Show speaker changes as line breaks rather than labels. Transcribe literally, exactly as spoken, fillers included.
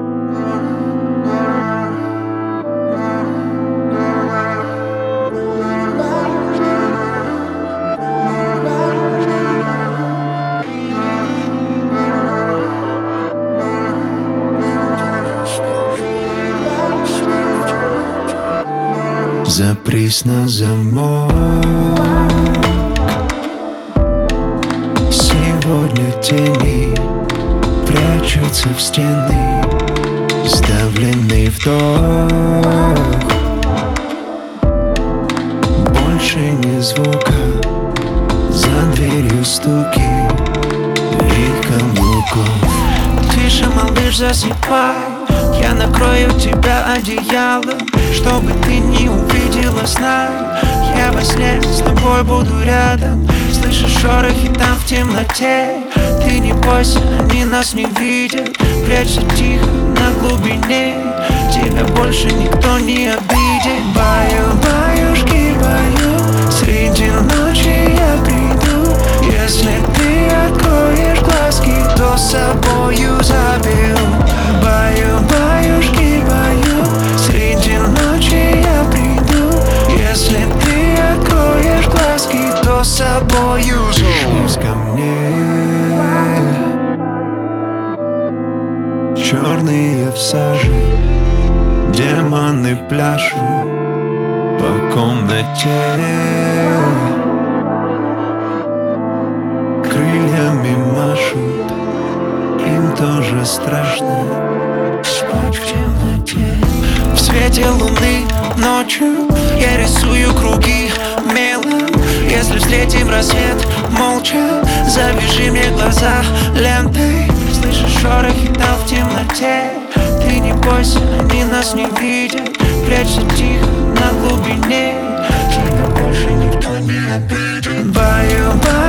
Запрись на замок. Сегодня тени прячутся в стены. Сдавленный вдох. Больше ни звука. За дверью стуки и каблуков.
Тише, малыш, засыпай. Я накрою тебя одеялом, чтобы ты не увидела сна. Я во сне с тобой буду рядом. Слышишь шорохи там в темноте. Ты не бойся, они нас не видят. Прячься тихо на глубине. Тебя больше никто не обидит. Баю, баюшки, баю. Среди ночи я приду. Если ты откроешь глазки, то с собою заберу. Баю, баюшки, баю. Среди ночи я приду. Если ты откроешь глазки, то с собою
Пришли ко мне. Черные в саже. Демоны пляшут по комнате. Крыльями машут. Им тоже страшно спать в темноте.
В свете луны ночью я рисую круги мелом. Если встретим рассвет молча, завяжи мне глаза лентой. Слышишь шорохи там в темноте. Ты не бойся, они нас не видят. Прячься тихо на глубине. Тебя больше никто не обидит. Баю, баю.